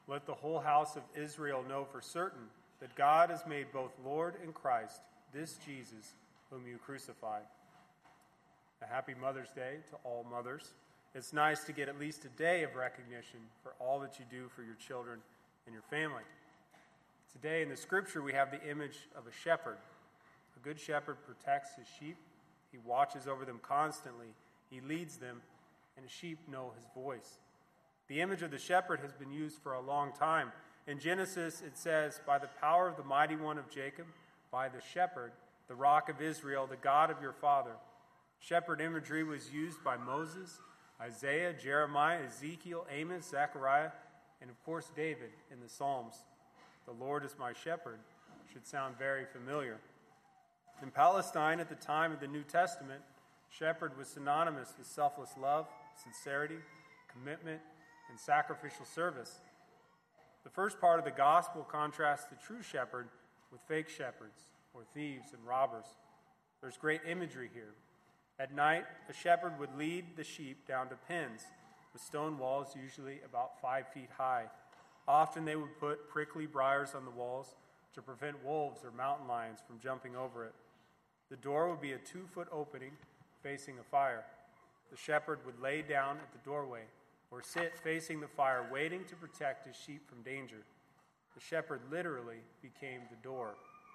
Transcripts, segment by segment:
let the whole house of Israel know for certain that God has made both Lord and Christ, this Jesus, whom you crucified. A happy Mother's Day to all mothers. It's nice to get at least a day of recognition for all that you do for your children and your family. Today in the scripture we have the image of a shepherd. A good shepherd protects his sheep. He watches over them constantly. He leads them, and the sheep know his voice. The image of the shepherd has been used for a long time. In Genesis it says, by the power of the mighty one of Jacob, by the shepherd, the rock of Israel, the God of your father. Shepherd imagery was used by Moses, Isaiah, Jeremiah, Ezekiel, Amos, Zechariah, and of course David in the Psalms. The Lord is my shepherd should sound very familiar. In Palestine at the time of the New Testament, shepherd was synonymous with selfless love, sincerity, commitment, and sacrificial service. The first part of the gospel contrasts the true shepherd with fake shepherds, or thieves and robbers. There's great imagery here. At night, a shepherd would lead the sheep down to pens with stone walls usually about 5 feet high. Often they would put prickly briars on the walls to prevent wolves or mountain lions from jumping over it. The door would be a 2-foot opening facing a fire. The shepherd would lay down at the doorway or sit facing the fire, waiting to protect his sheep from danger. The shepherd literally became the door.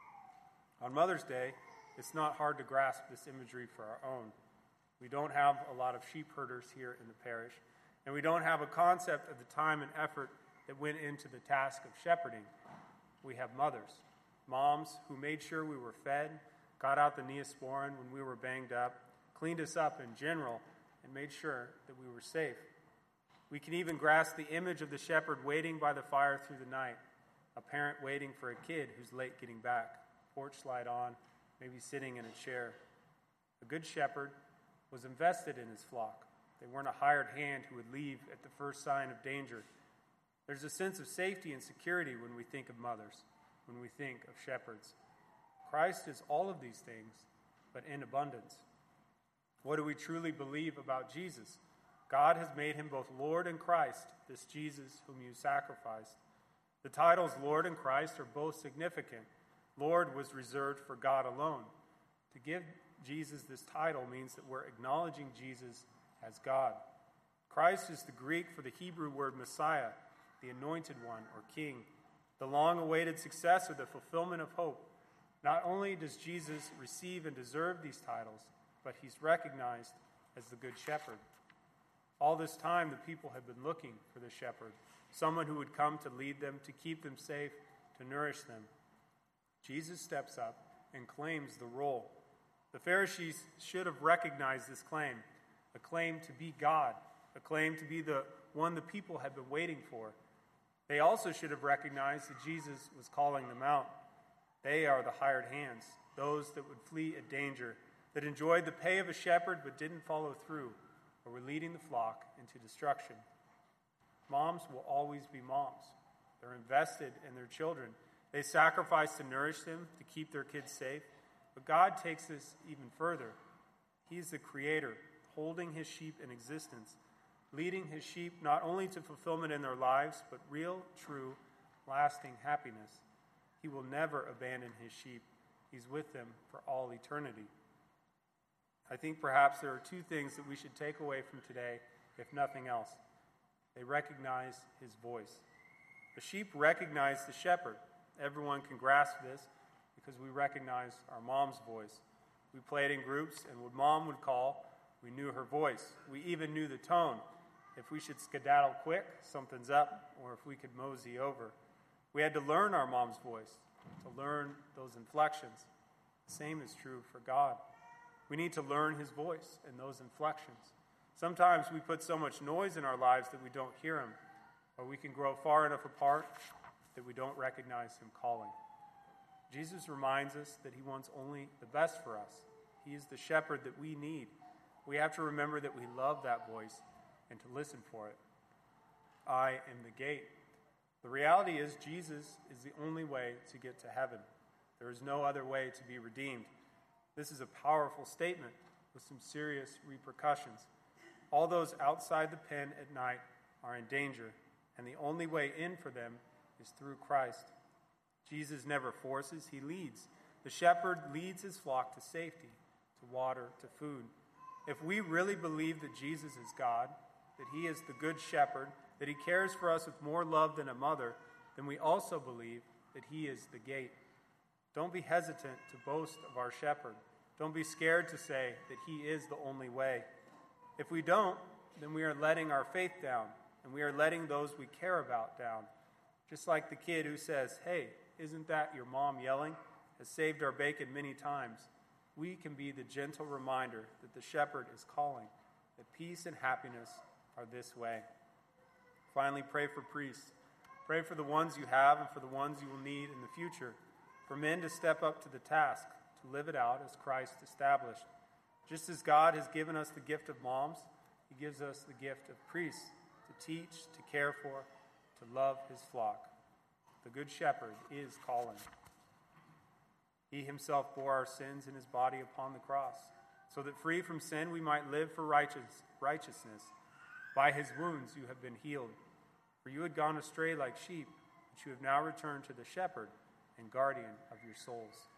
On Mother's Day, it's not hard to grasp this imagery for our own. We don't have a lot of sheep herders here in the parish, and we don't have a concept of the time and effort that went into the task of shepherding. We have mothers, moms who made sure we were fed, got out the Neosporin when we were banged up, cleaned us up in general, and made sure that we were safe. We can even grasp the image of the shepherd waiting by the fire through the night, a parent waiting for a kid who's late getting back, porch light on, maybe sitting in a chair. A good shepherd was invested in his flock. They weren't a hired hand who would leave at the first sign of danger. There's a sense of safety and security when we think of mothers, when we think of shepherds. Christ is all of these things, but in abundance. What do we truly believe about Jesus? God has made him both Lord and Christ, this Jesus whom you sacrificed. The titles Lord and Christ are both significant. Lord was reserved for God alone. To give Jesus this title means that we're acknowledging Jesus as God. Christ is the Greek for the Hebrew word Messiah, the anointed one or king, the long-awaited successor, the fulfillment of hope. Not only does Jesus receive and deserve these titles, but he's recognized as the good shepherd. All this time, the people have been looking for the shepherd, someone who would come to lead them, to keep them safe, to nourish them. Jesus steps up and claims the role. The Pharisees should have recognized this claim, a claim to be God, a claim to be the one the people had been waiting for. They also should have recognized that Jesus was calling them out. They are the hired hands, those that would flee a danger, that enjoyed the pay of a shepherd but didn't follow through, or were leading the flock into destruction. Moms will always be moms. They're invested in their children. They sacrifice to nourish them, to keep their kids safe. But God takes this even further. He is the creator, holding his sheep in existence, leading his sheep not only to fulfillment in their lives, but real, true, lasting happiness. He will never abandon his sheep. He's with them for all eternity. I think perhaps there are 2 things that we should take away from today, if nothing else. They recognize his voice. The sheep recognize the shepherd. Everyone can grasp this because we recognize our mom's voice. We played in groups, and when Mom would call, we knew her voice. We even knew the tone. If we should skedaddle quick, something's up, or if we could mosey over. We had to learn our mom's voice, to learn those inflections. The same is true for God. We need to learn his voice and those inflections. Sometimes we put so much noise in our lives that we don't hear him, or we can grow far enough apart that we don't recognize him calling. Jesus reminds us that he wants only the best for us. He is the shepherd that we need. We have to remember that we love that voice and to listen for it. I am the gate. The reality is Jesus is the only way to get to heaven. There is no other way to be redeemed. This is a powerful statement with some serious repercussions. All those outside the pen at night are in danger, and the only way in for them is through Christ. Jesus never forces, he leads. The shepherd leads his flock to safety, to water, to food. If we really believe that Jesus is God, that he is the good shepherd, that he cares for us with more love than a mother, then we also believe that he is the gate. Don't be hesitant to boast of our shepherd. Don't be scared to say that he is the only way. If we don't, then we are letting our faith down, and we are letting those we care about down. Just like the kid who says, "Hey, isn't that your mom yelling?" has saved our bacon many times. We can be the gentle reminder that the shepherd is calling, that peace and happiness are this way. Finally, pray for priests. Pray for the ones you have and for the ones you will need in the future, for men to step up to the task, to live it out as Christ established. Just as God has given us the gift of moms, he gives us the gift of priests to teach, to care for, to love his flock. The Good Shepherd is calling. He himself bore our sins in his body upon the cross, so that free from sin we might live for righteousness. By his wounds you have been healed. For you had gone astray like sheep, but you have now returned to the shepherd and guardian of your souls.